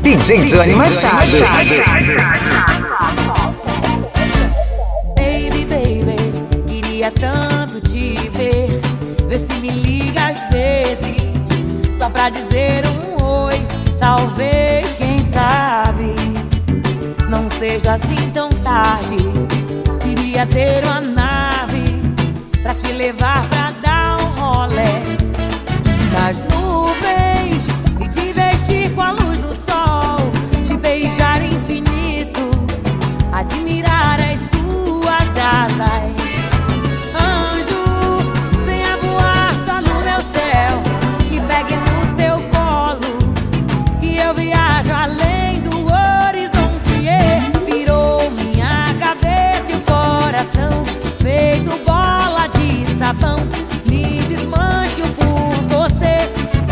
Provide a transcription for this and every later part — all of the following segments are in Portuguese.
DJ Johnny Machado. Baby, baby, queria tanto te ver. Vê se me liga às vezes, só pra dizer um oi. Talvez, quem sabe, não seja assim tão tarde. Queria ter uma nave pra te levar pra dar um rolê nas nuvens e te vestir com a luz do sol, te beijar infinito, admirar as suas asas. Anjo, venha voar só no meu céu e pegue no teu colo, que eu viajo além do horizonte. Virou minha cabeça e o coração, feito bola de sabão. Me desmancho por você.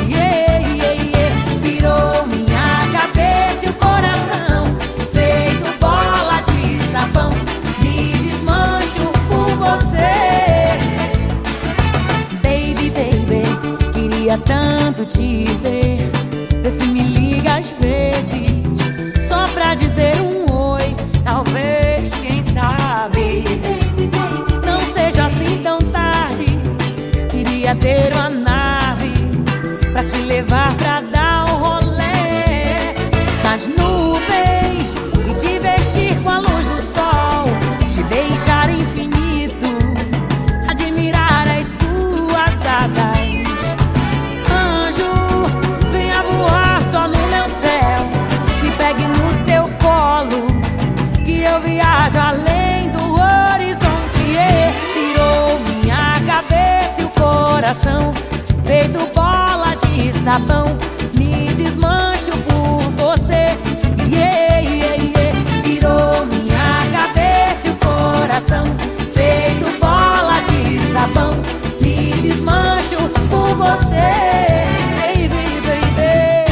Virou minha cabeça e o coração, feito bola de sabão. Me desmancho por você. Baby, baby, queria tanto te ver. Vê se me liga às vezes, só pra dizer um oi. Talvez, quem sabe, não seja assim tão tarde. Queria ter uma nave pra te levar pra dar um rolê nas nuvens e te vestir com a luz do sol, te beijar infinito, admirar as suas asas. Anjo, venha voar só no meu céu, me pegue no teu colo, que eu viajo além do horizonte. Virou minha cabeça e o coração, feito bola de sabão. Me desmancho por você. Virou minha cabeça e o coração, feito bola de sabão. Me desmancho por você. Baby, baby.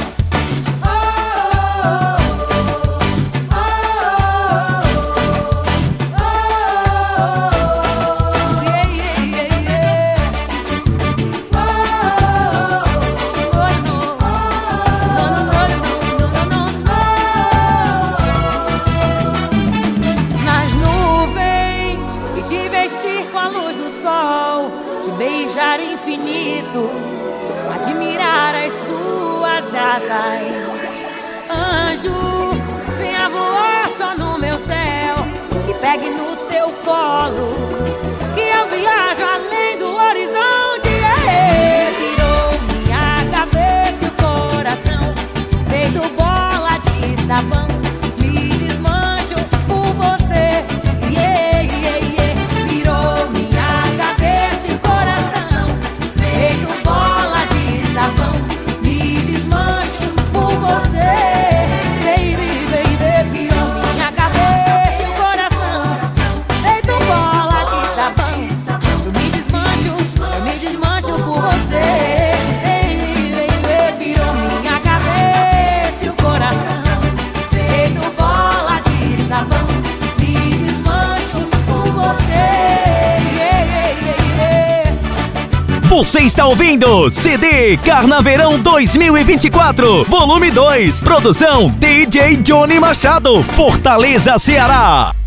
Nas nuvens e te vestir com a luz do sol, te beijar infinito, admirar as suas asas. Anjo, venha voar só no meu céu e pegue no teu colo, que eu viajo além do horizonte. Virou minha cabeça e o coração, feito bola de sabão. Me desmancho por você. Virou minha cabeça e o coração, feito bola de sabão. Me desmancho por você. Baby, baby, virou minha cabeça e o coração, feito bola de sabão. Eu me desmancho por você. Baby, baby, virou minha cabeça e o coração, feito bola de sabão. Me desmancho por você. Você está ouvindo CD Carnaverão 2024, volume 2, produção DJ Johnny Machado, Fortaleza, Ceará.